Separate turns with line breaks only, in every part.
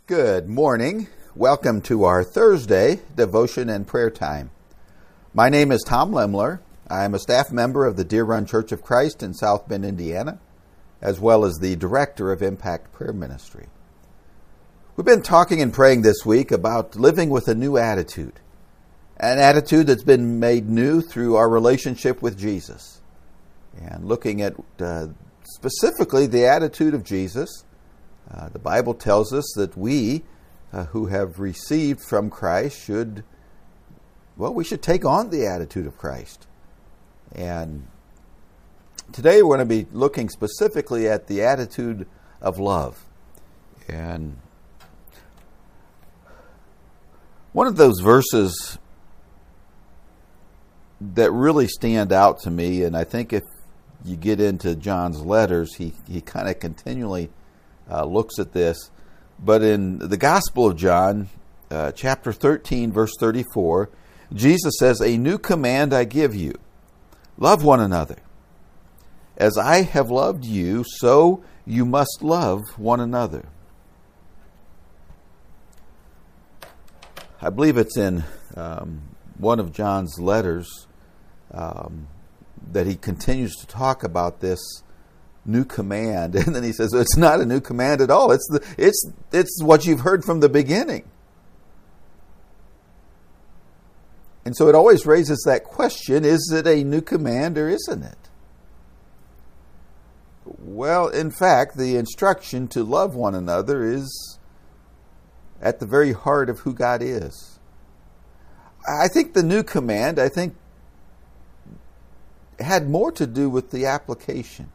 Good morning. Welcome to our Thursday devotion and prayer time. My name is Tom Lemler. I am a staff member of the Deer Run Church of Christ in South Bend, Indiana, as well as the director of Impact Prayer Ministry. We've been talking and praying this week about living with a new attitude, an attitude that's been made new through our relationship with Jesus, and looking at specifically the attitude of Jesus. The Bible tells us that we who have received from Christ we should take on the attitude of Christ. And today we're going to be looking specifically at the attitude of love. And one of those verses that really stand out to me, and I think if you get into John's letters, he kind of continually looks at this. But in the Gospel of John, chapter 13, verse 34, Jesus says, "A new command I give you, love one another. As I have loved you, so you must love one another." I believe it's in one of John's letters that he continues to talk about this new command, and then he says it's not a new command at all. It's what you've heard from the beginning. And so it always raises that question: is it a new command or isn't it? Well, in fact, the instruction to love one another is at the very heart of who God is. I think the new command, had more to do with the application.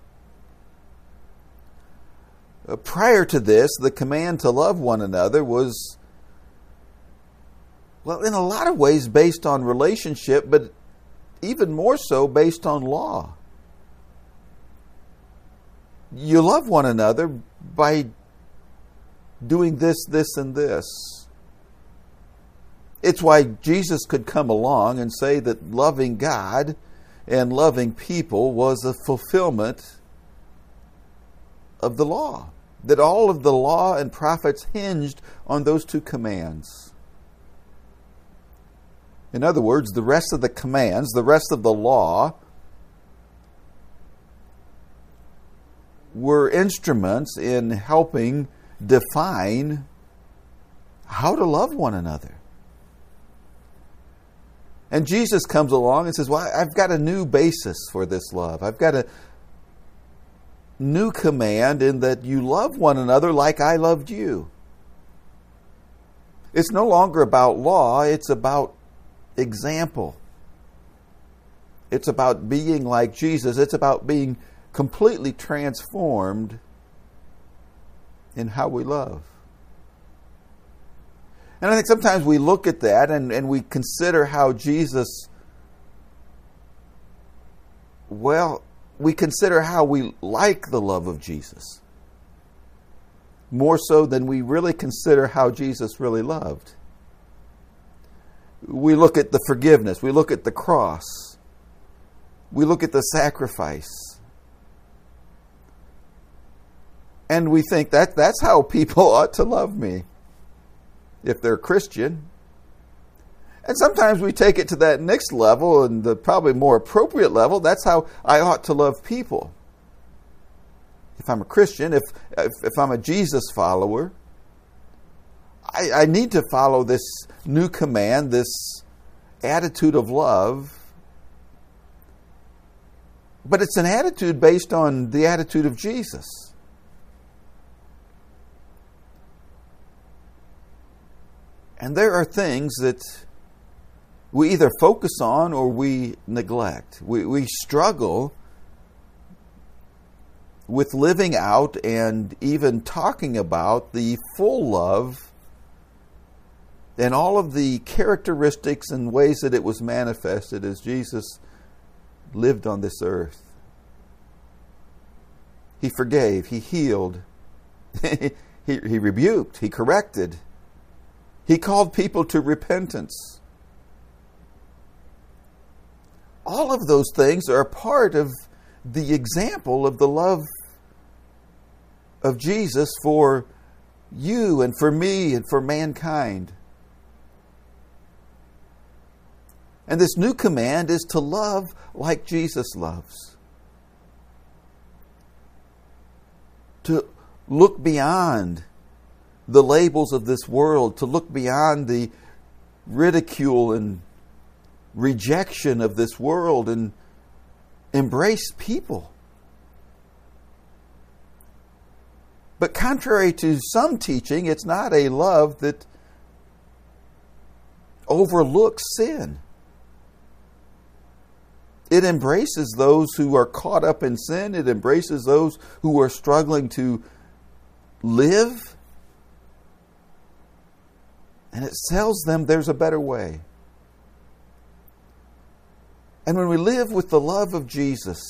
Prior to this, the command to love one another was, in a lot of ways based on relationship, but even more so based on law. You love one another by doing this, this, and this. It's why Jesus could come along and say that loving God and loving people was a fulfillment of the law, that all of the law and prophets hinged on those two commands. In other words, the rest of the commands, the rest of the law, were instruments in helping define how to love one another. And Jesus comes along and says, I've got a new basis for this love. I've got a new command in that you love one another like I loved you. It's no longer about law, it's about example. It's about being like Jesus. It's about being completely transformed in how we love. And I think sometimes we look at that and we consider how Jesus, we consider how we like the love of Jesus more so than we really consider how Jesus really loved. We look at the forgiveness. We look at the cross. We look at the sacrifice. And we think that's how people ought to love me if they're Christian. And sometimes we take it to that next level, and the probably more appropriate level. That's how I ought to love people. If I'm a Christian, if I'm a Jesus follower, I need to follow this new command, this attitude of love. But it's an attitude based on the attitude of Jesus. And there are things that we either focus on or we neglect. We struggle with living out and even talking about the full love and all of the characteristics and ways that it was manifested as Jesus lived on this earth. He forgave, he healed, he rebuked, he corrected, he called people to repentance. All of those things are a part of the example of the love of Jesus for you and for me and for mankind. And this new command is to love like Jesus loves. To look beyond the labels of this world, to look beyond the ridicule and rejection of this world and embrace people. But contrary to some teaching, it's not a love that overlooks sin. It embraces those who are caught up in sin. It embraces those who are struggling to live. And it tells them there's a better way. And when we live with the love of Jesus,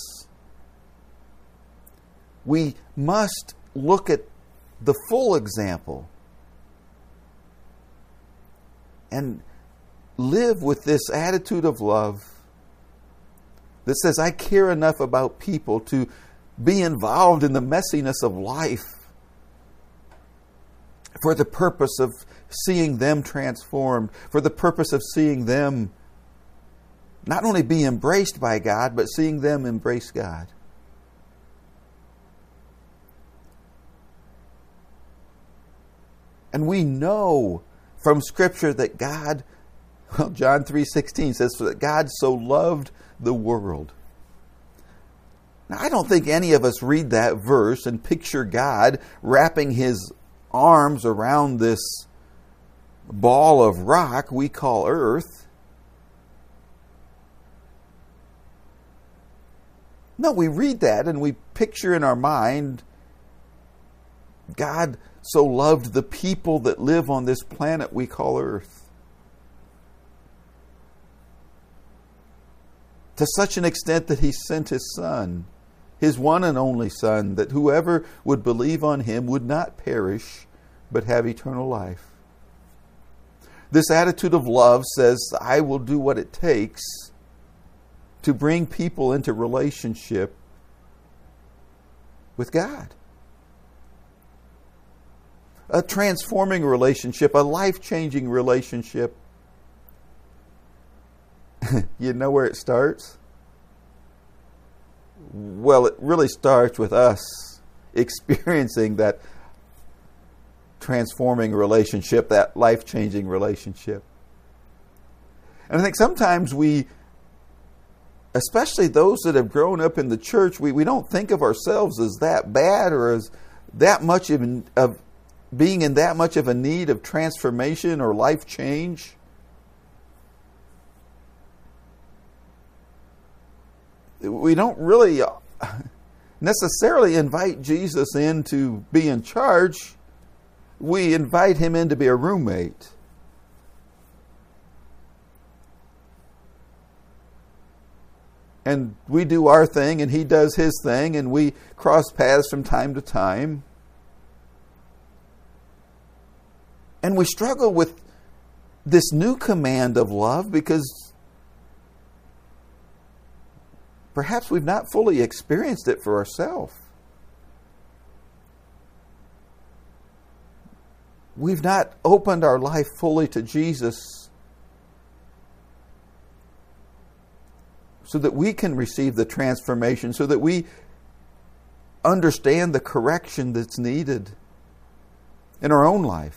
we must look at the full example and live with this attitude of love that says, I care enough about people to be involved in the messiness of life for the purpose of seeing them transformed, for the purpose of seeing them not only be embraced by God, but seeing them embrace God. And we know from Scripture that God, John 3:16 says that God so loved the world. Now, I don't think any of us read that verse and picture God wrapping His arms around this ball of rock we call earth. No, we read that and we picture in our mind God so loved the people that live on this planet we call earth. To such an extent that He sent His Son, His one and only Son, that whoever would believe on Him would not perish, but have eternal life. This attitude of love says, I will do what it takes to bring people into relationship with God. A transforming relationship, a life-changing relationship. You know where it starts? Well, it really starts with us experiencing that transforming relationship, that life-changing relationship. And I think sometimes we, especially those that have grown up in the church, we don't think of ourselves as that bad or as that much of being in that much of a need of transformation or life change. We don't really necessarily invite Jesus in to be in charge. We invite Him in to be a roommate. And we do our thing and He does His thing and we cross paths from time to time. And we struggle with this new command of love because perhaps we've not fully experienced it for ourselves. We've not opened our life fully to Jesus so that we can receive the transformation, so that we understand the correction that's needed in our own life.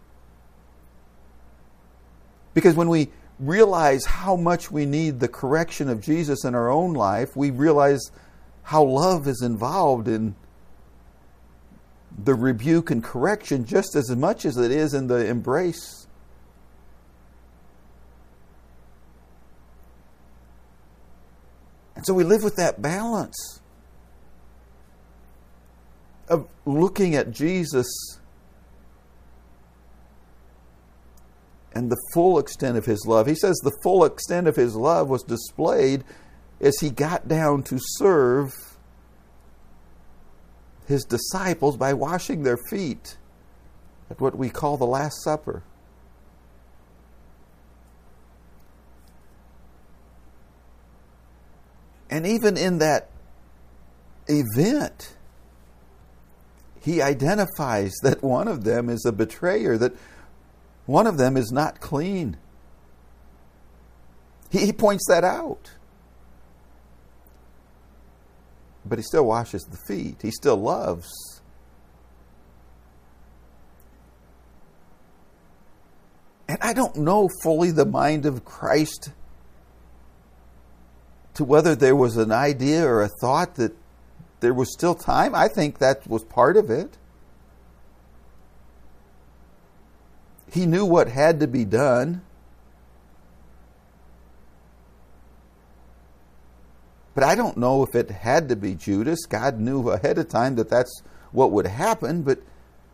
Because when we realize how much we need the correction of Jesus in our own life, we realize how love is involved in the rebuke and correction just as much as it is in the embrace. And so we live with that balance of looking at Jesus and the full extent of His love. He says the full extent of His love was displayed as He got down to serve His disciples by washing their feet at what we call the Last Supper. And even in that event, he identifies that one of them is a betrayer, that one of them is not clean. He points that out. But he still washes the feet. He still loves. And I don't know fully the mind of Christ to whether there was an idea or a thought that there was still time. I think that was part of it. He knew what had to be done. But I don't know if it had to be Judas. God knew ahead of time that that's what would happen, but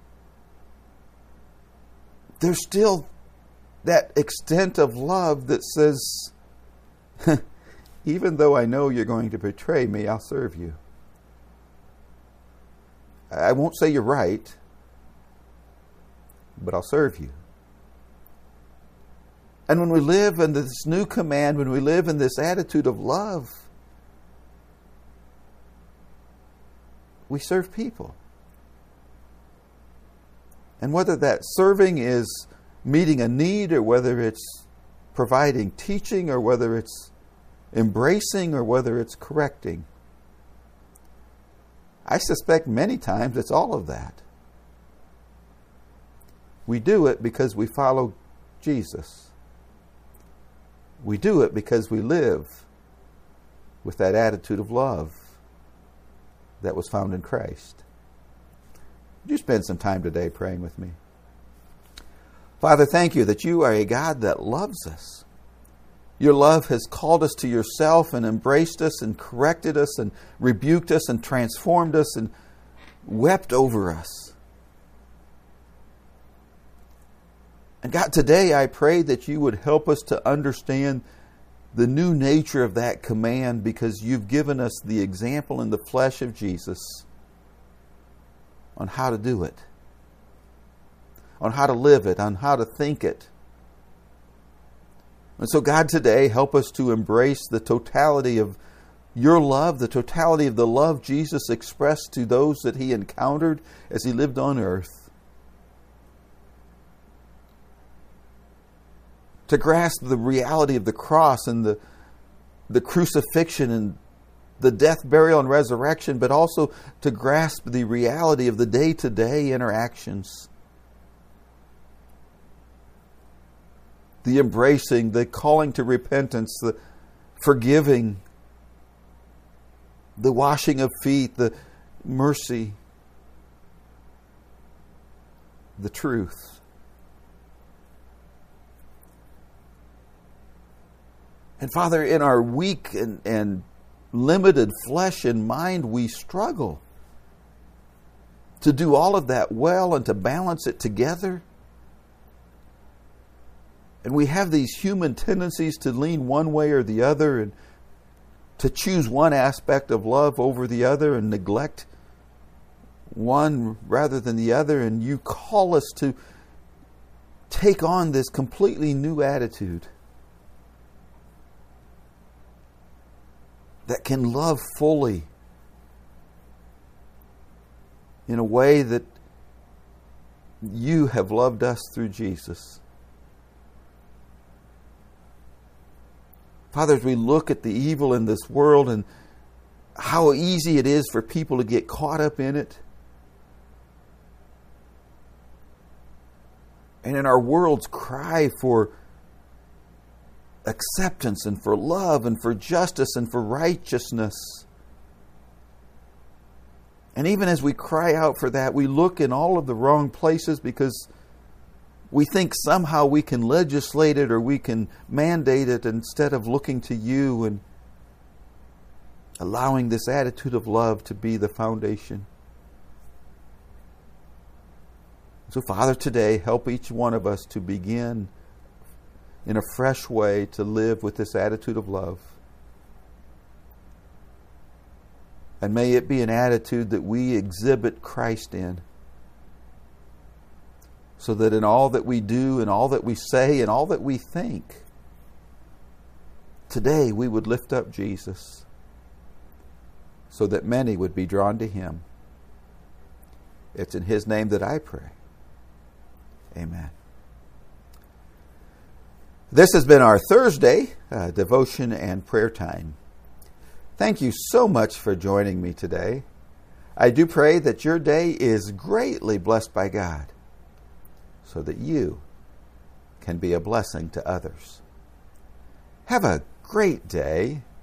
there's still that extent of love that says, even though I know you're going to betray me, I'll serve you. I won't say you're right, but I'll serve you. And when we live in this new command, when we live in this attitude of love, we serve people. And whether that serving is meeting a need, or whether it's providing teaching, or whether it's embracing, or whether it's correcting, I suspect many times it's all of that. We do it because we follow Jesus. We do it because we live with that attitude of love that was found in Christ. Would you spend some time today praying with me? Father, thank you that you are a God that loves us. Your love has called us to yourself and embraced us and corrected us and rebuked us and transformed us and wept over us. And God, today I pray that you would help us to understand the new nature of that command, because you've given us the example in the flesh of Jesus on how to do it, on how to live it, on how to think it. And so God, today help us to embrace the totality of your love, the totality of the love Jesus expressed to those that he encountered as he lived on earth. To grasp the reality of the cross and the crucifixion and the death, burial, and resurrection, but also to grasp the reality of the day-to-day interactions. The embracing, the calling to repentance, the forgiving, the washing of feet, the mercy, the truth. And Father, in our weak and limited flesh and mind, we struggle to do all of that well and to balance it together. And we have these human tendencies to lean one way or the other, and to choose one aspect of love over the other and neglect one rather than the other. And you call us to take on this completely new attitude that can love fully in a way that you have loved us through Jesus. Father, as we look at the evil in this world and how easy it is for people to get caught up in it, and in our world's cry for acceptance and for love and for justice and for righteousness. And even as we cry out for that, we look in all of the wrong places, because we think somehow we can legislate it or we can mandate it, instead of looking to you and allowing this attitude of love to be the foundation. So, Father, today help each one of us to begin in a fresh way to live with this attitude of love. And may it be an attitude that we exhibit Christ in, so that in all that we do and all that we say and all that we think, today we would lift up Jesus, so that many would be drawn to him. It's in His name that I pray. Amen. This has been our Thursday devotion and prayer time. Thank you so much for joining me today. I do pray that your day is greatly blessed by God so that you can be a blessing to others. Have a great day